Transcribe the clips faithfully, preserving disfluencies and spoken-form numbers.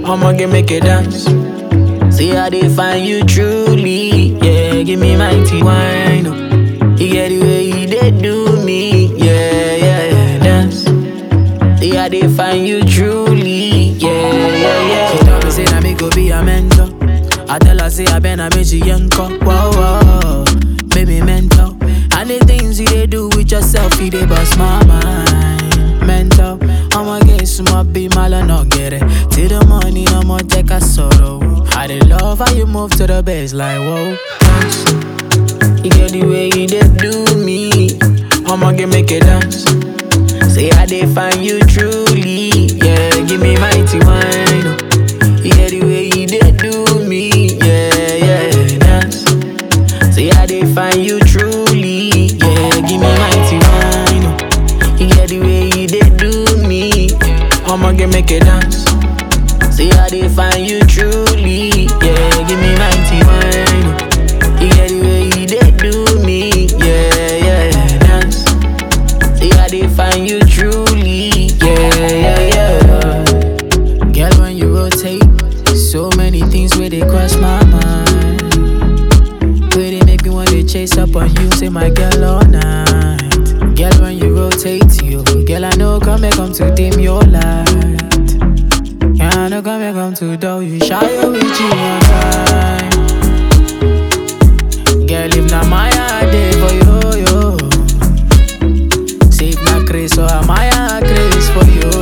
I'ma get make it dance. See how they find you truly. Yeah, give me mighty wine. Oh. You get the way you they do me. Yeah, yeah, yeah, dance. See how they find you truly. Yeah, yeah, yeah. She tell me say that me go be a mentor. I tell her say I been a bitch yanko. Whoa, whoa, baby mentor. And the things you they do with yourself, you they bust my mind. Mental, I'ma get some be mal and not get it. Till the money, I'ma take a sorrow. I they love how you move to the bass like whoa. Dance. You get the way you they do me. I'ma get make it dance. Say how they find you truly. Yeah, give me mighty wine. Oh. You get the way you they do me. Yeah, yeah, dance. Say how they find you truly. Yeah, give me mighty wine. Oh. You get the way you they do me. I'ma get make it dance. Say how they find you truly. Yeah, give me mighty wine. Oh. You get the way you they do me. Yeah, yeah, dance. See how they find you truly. Yeah, yeah, yeah. Girl, when you rotate, so many things where they cross my mind. Where they make me wanna chase up on you, say my girl all night. Girl, when you rotate, you girl, I know come and come to dim your light. Yeah, I know come and come to do you shy with you one time. Girl, if not my day for you, yo. Save my grace, so am I a grace for you?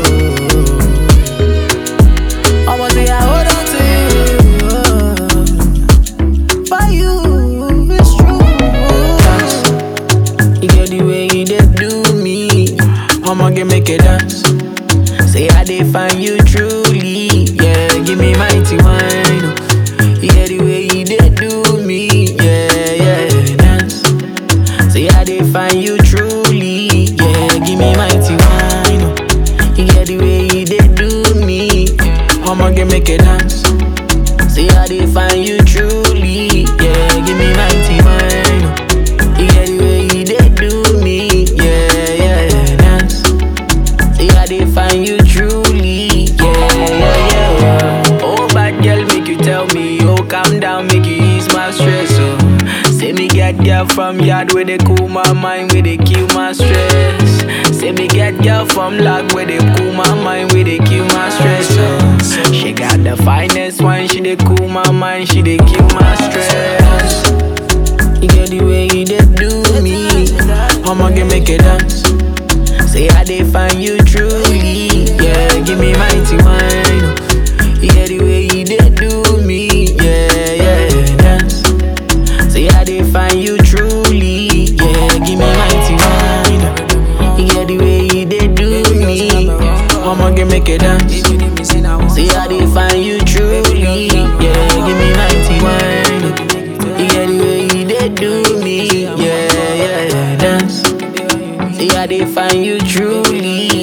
I want to say I hold on to you. For you, it's true. Dance. You get the way you they do me. I'ma get make it dance. Say how they find you truly. Yeah, give me mighty wine. Oh. You get the way you they do me. Yeah, yeah, dance. Say how they find you truly. Yeah, give me mighty wine. Oh. You get the way you they do me. I'ma get make it dance. See how they find you truly. Yeah, give me mighty wine. Oh. You get the way you they do me. Yeah, yeah, dance. See how they find you truly. Yeah, yeah, yeah. Oh, bad girl, make you tell me. Oh, calm down, make you ease my stress. Oh, say me get girl from yard where they cool my mind, where they kill my stress. Say me get girl from lag where they cool my mind, where they kill my stress. Oh, she got the finest wine, she they cool my mind, she they kill my stress. You get the way you they do me. I'ma get make it dance. Say how they find you truly. Yeah, give me mighty wine. You get the way you they do me. Yeah, yeah, dance. Say how they find you truly. Yeah, give me mighty wine. You get the way you they do me. I'ma get make it dance. Say how they find you truly. Yeah, give me mighty wine. You get the way you they do me. Yeah, yeah, dance. See how they find you truly.